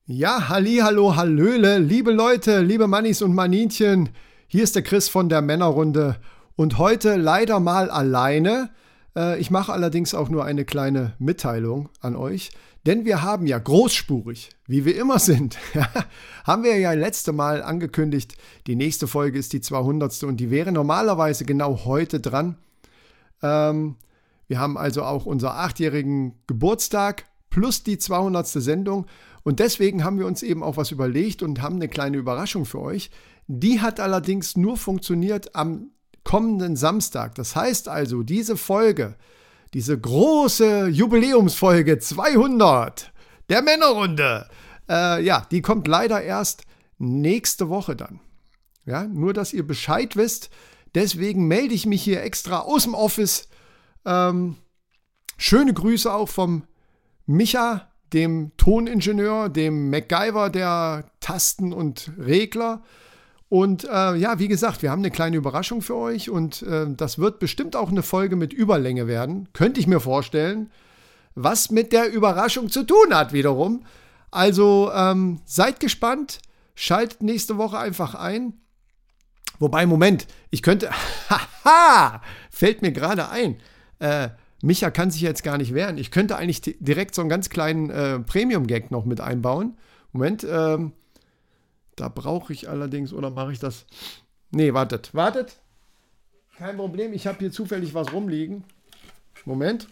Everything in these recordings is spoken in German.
Ja, hallihallo, hallöle, liebe Leute, liebe Mannis und Maninchen, hier ist der Chris von der Männerrunde und heute leider mal alleine. Ich mache allerdings auch nur eine kleine Mitteilung an euch, denn wir haben ja großspurig, wie wir immer sind, haben wir ja letzte Mal angekündigt, die nächste Folge ist die 200. und die wäre normalerweise genau heute dran. Wir haben also auch unseren 8-jährigen Geburtstag plus die 200. Sendung. Und deswegen haben wir uns eben auch was überlegt und haben eine kleine Überraschung für euch. Die hat allerdings nur funktioniert am kommenden Samstag. Das heißt also, diese Folge, diese große Jubiläumsfolge 200 der Männerrunde, die kommt leider erst nächste Woche dann. Ja, nur, dass ihr Bescheid wisst. Deswegen melde ich mich hier extra aus dem Office. Schöne Grüße auch vom Micha, dem Toningenieur, dem MacGyver der Tasten und Regler. Und wie gesagt, wir haben eine kleine Überraschung für euch und das wird bestimmt auch eine Folge mit Überlänge werden. Könnte ich mir vorstellen, was mit der Überraschung zu tun hat wiederum. Also seid gespannt, schaltet nächste Woche einfach ein. Wobei, Moment, ich könnte, fällt mir gerade ein, Micha kann sich jetzt gar nicht wehren. Ich könnte eigentlich direkt so einen ganz kleinen Premium-Gag noch mit einbauen. Moment, da brauche ich allerdings, oder mache ich das? Nee, wartet. Kein Problem, ich habe hier zufällig was rumliegen. Moment.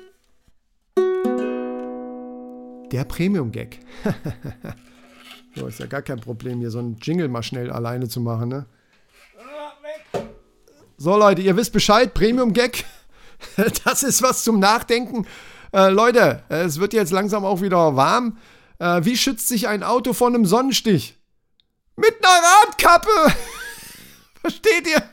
Der Premium-Gag. So, ist ja gar kein Problem, hier so einen Jingle mal schnell alleine zu machen, ne? So, Leute, ihr wisst Bescheid, Premium-Gag. Das ist was zum Nachdenken. Leute, es wird jetzt langsam auch wieder warm. Wie schützt sich ein Auto vor einem Sonnenstich? Mit einer Radkappe! Versteht ihr?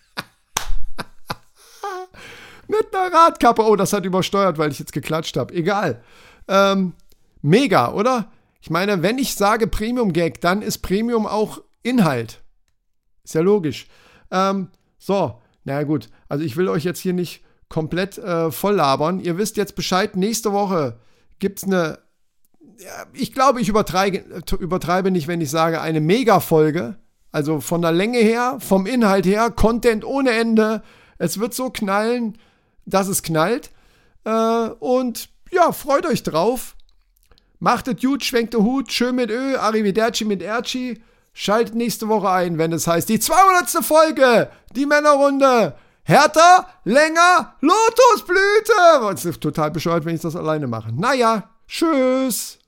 Mit einer Radkappe. Oh, das hat übersteuert, weil ich jetzt geklatscht habe. Egal. Mega, oder? Ich meine, wenn ich sage Premium-Gag, dann ist Premium auch Inhalt. Ist ja logisch. Na gut. Also ich will euch jetzt hier nicht komplett voll labern. Ihr wisst jetzt Bescheid, nächste Woche gibt es eine, ich glaube, ich übertreibe nicht, wenn ich sage, eine Mega-Folge. Also von der Länge her, vom Inhalt her, Content ohne Ende. Es wird so knallen, dass es knallt. Und ja, freut euch drauf. Macht es gut, schwenkt den Hut, schön mit Ö, Arrivederci mit Erci. Schaltet nächste Woche ein, wenn es heißt, die 200. Folge, die Männerrunde. Härter, länger, Lotusblüte. Das ist total bescheuert, wenn ich das alleine mache. Naja, tschüss.